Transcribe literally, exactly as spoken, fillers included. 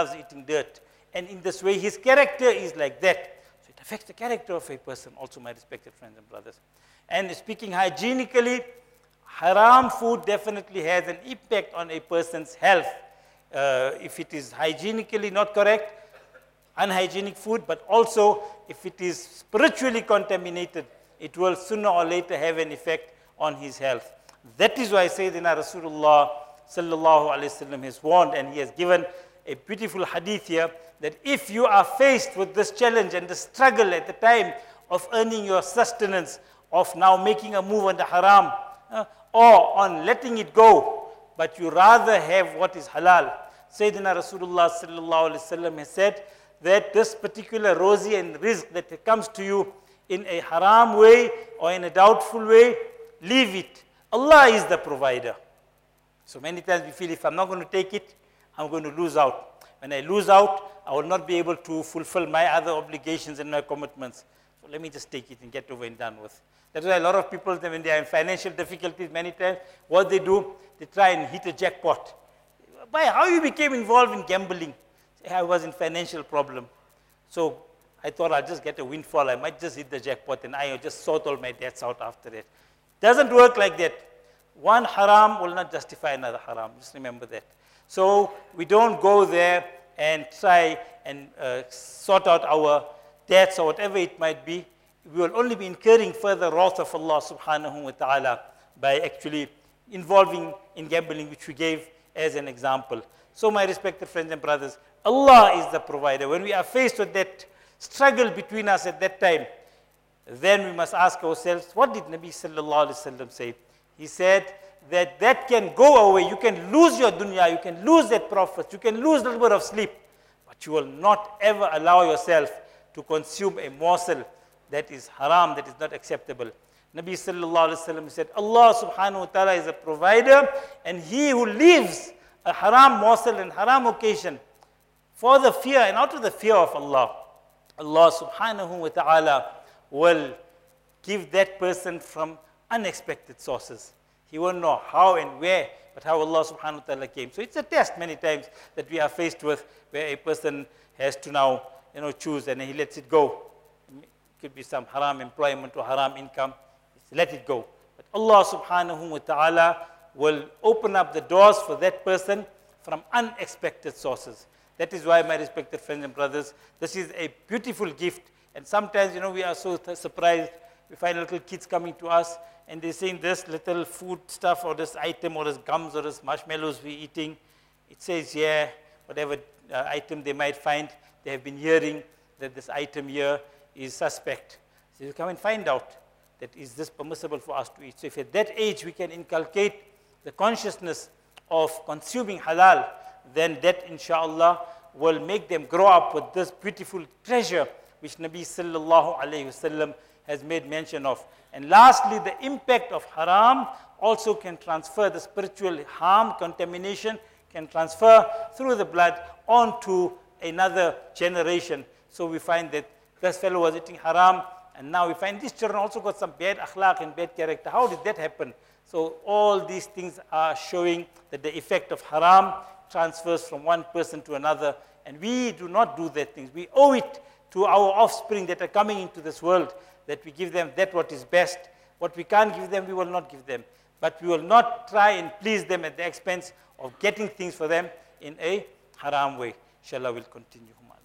loves eating dirt. And in this way, his character is like that. So it affects the character of a person also, my respected friends and brothers. And speaking hygienically, haram food definitely has an impact on a person's health. Uh, if it is hygienically not correct, unhygienic food, but also if it is spiritually contaminated, it will sooner or later have an effect on his health. That is why Sayyidina Rasulullah sallallahu alayhi wasallam has warned, and he has given a beautiful hadith here, that if you are faced with this challenge and the struggle at the time of earning your sustenance, of now making a move on the haram, uh, or on letting it go, but you rather have what is halal, Sayyidina Rasulullah sallallahu alayhi wasallam has said that this particular rosy and rizq that comes to you in a haram way or in a doubtful way, leave it. Allah is the provider. So many times we feel, if I'm not going to take it, I'm going to lose out. When I lose out, I will not be able to fulfill my other obligations and my commitments. So let me just take it and get over and done with. That's why a lot of people, when they are in financial difficulties, many times, what they do, they try and hit a jackpot. By how you became involved in gambling? I was in financial problem. So I thought I'll just get a windfall. I might just hit the jackpot and I just sort all my debts out after it. Doesn't work like that. One haram will not justify another haram. Just remember that. So we don't go there and try and uh, sort out our debts or whatever it might be. We will only be incurring further wrath of Allah subhanahu wa ta'ala by actually involving in gambling, which we gave as an example. So my respected friends and brothers, Allah is the provider. When we are faced with that struggle between us at that time, then we must ask ourselves, what did Nabi sallallahu alayhi wa sallam say? He said that that can go away. You can lose your dunya, you can lose that profit, you can lose a little bit of sleep, but you will not ever allow yourself to consume a morsel that is haram, that is not acceptable. Nabi sallallahu alayhi wa sallam said, Allah subhanahu wa ta'ala is a provider, and he who leaves a haram morsel and haram occasion for the fear and out of the fear of Allah, Allah subhanahu wa ta'ala will give that person from unexpected sources. He won't know how and where, but how Allah subhanahu wa ta'ala came. So it's a test many times that we are faced with, where a person has to now, you know, choose and he lets it go. It could be some haram employment or haram income. Just let it go. But Allah subhanahu wa ta'ala will open up the doors for that person from unexpected sources. That is why, my respected friends and brothers, this is a beautiful gift. And sometimes, you know, we are so surprised. We find little kids coming to us and they're saying this little food stuff or this item or this gums or this marshmallows we're eating. It says, yeah, whatever uh, item they might find, they have been hearing that this item here is suspect. So you come and find out that is this permissible for us to eat. So if at that age we can inculcate the consciousness of consuming halal, then that inshallah will make them grow up with this beautiful treasure which Nabi sallallahu alayhi wasallam has made mention of. And lastly, the impact of haram also can transfer, the spiritual harm, contamination can transfer through the blood onto another generation. So we find that this fellow was eating haram, and now we find these children also got some bad akhlaq and bad character. How did that happen? So all these things are showing that the effect of haram transfers from one person to another, and we do not do that things. We owe it to our offspring that are coming into this world, that we give them that what is best. What we can't give them, we will not give them. But we will not try and please them at the expense of getting things for them in a haram way. Inshallah, we'll continue.